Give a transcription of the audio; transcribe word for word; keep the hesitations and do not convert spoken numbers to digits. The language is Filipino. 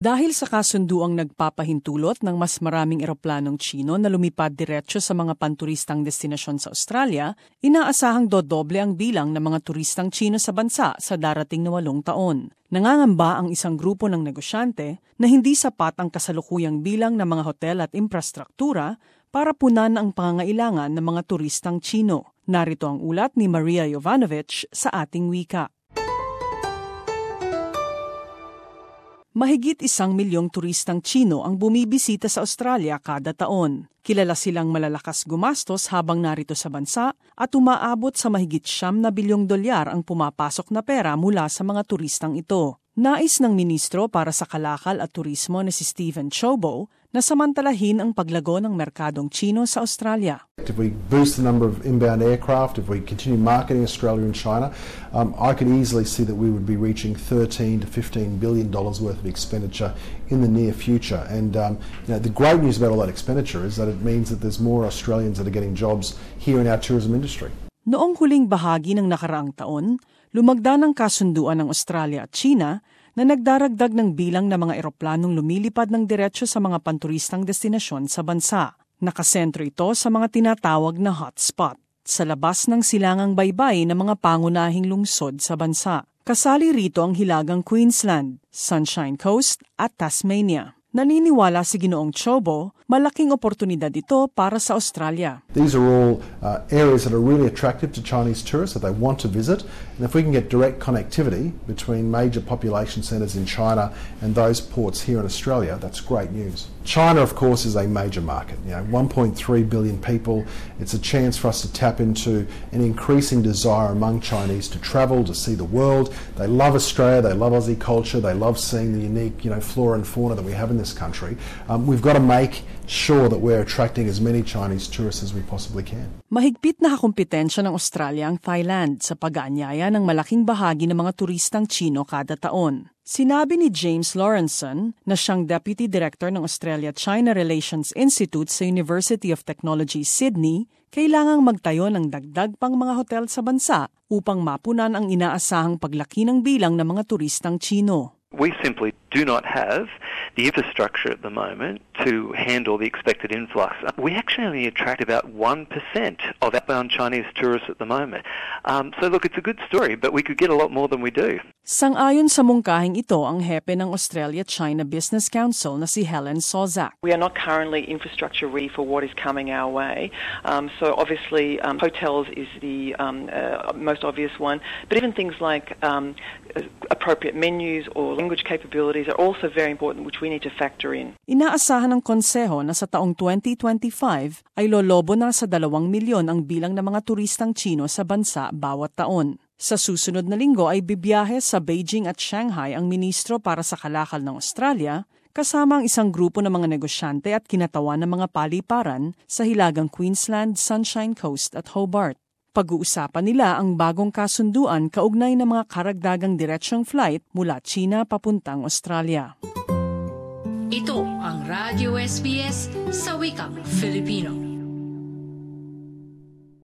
Dahil sa kasunduang nagpapahintulot ng mas maraming eroplanong Tsino na lumipad diretso sa mga panturistang destinasyon sa Australia, inaasahang dodoble ang bilang ng mga turistang Tsino sa bansa sa darating na walong taon. Nangangamba ang isang grupo ng negosyante na hindi sapat ang kasalukuyang bilang ng mga hotel at infrastruktura para punan ang pangangailangan ng mga turistang Tsino. Narito ang ulat ni Maria Jovanovic sa ating wika. Mahigit isang milyong turistang Tsino ang bumibisita sa Australia kada taon. Kilala silang malalakas gumastos habang narito sa bansa at umaabot sa mahigit siyam na bilyong dolyar ang pumapasok na pera mula sa mga turistang ito. Nais ng Ministro para sa Kalakal at Turismo na si Stephen Chobo na samantalahin ang paglago ng merkadong Tsino sa Australia. If we boost the number of inbound aircraft, if we continue marketing Australia and China, um, I could easily see that we would be reaching thirteen to fifteen billion dollars worth of expenditure in the near future. And um, you know, the great news about all that expenditure is that it means that there's more Australians that are getting jobs here in our tourism industry. Noong huling bahagi ng nakaraang taon, lumagda ng kasunduan ng Australia at China na nagdaragdag ng bilang ng mga eroplanong lumilipad ng diretsyo sa mga panturistang destinasyon sa bansa. Nakasentro ito sa mga tinatawag na hotspot, sa labas ng silangang baybay ng mga pangunahing lungsod sa bansa. Kasali rito ang hilagang Queensland, Sunshine Coast at Tasmania. Naniniwala si Ginoong Chobo, malaking oportunidad ito para sa Australia. These are all uh, areas that are really attractive to Chinese tourists that they want to visit. And if we can get direct connectivity between major population centres in China and those ports here in Australia, that's great news. China, of course, is a major market. You know, one point three billion people. It's a chance for us to tap into an increasing desire among Chinese to travel, to see the world. They love Australia, they love Aussie culture, they love seeing the unique, you know, flora and fauna that we have in this country. Um, we've got to make sure that we're attracting as many Chinese tourists as we possibly can. Mahigpit na kakumpetensya ng Australia ang Thailand sa pag-aanyaya ng malaking bahagi ng mga turistang Tsino kada taon. Sinabi ni James Lawrenson na siyang Deputy Director ng Australia-China Relations Institute sa University of Technology, Sydney, kailangang magtayo ng dagdag pang mga hotel sa bansa upang mapunan ang inaasahang paglaki ng bilang ng mga turistang Tsino. We simply do not have the infrastructure at the moment to handle the expected influx. We actually only attract about one percent of outbound Chinese tourists at the moment. Um, so look, it's a good story, but we could get a lot more than we do. Sang-ayon sa mungkahing ito ang hepe ng Australia-China Business Council na si Helen Sozak. We are not currently infrastructure ready for what is coming our way. Um, so obviously um, hotels is the um, uh, most obvious one, but even things like um, appropriate menus or language capabilities are also very important, which we need to factor in. Inaasahan ng konseho na sa taong twenty twenty-five ay lolobo na sa dalawang milyon ang bilang ng mga turistang Tsino sa bansa bawat taon. Sa susunod na linggo ay bibiyahe sa Beijing at Shanghai ang ministro para sa kalakal ng Australia, kasama ang isang grupo ng mga negosyante at kinatawan ng mga paliparan sa hilagang Queensland, Sunshine Coast at Hobart. Pag-uusapan nila ang bagong kasunduan kaugnay ng mga karagdagang diretsyong flight mula China papuntang Australia. Ito ang Radio S B S sa wikang Filipino.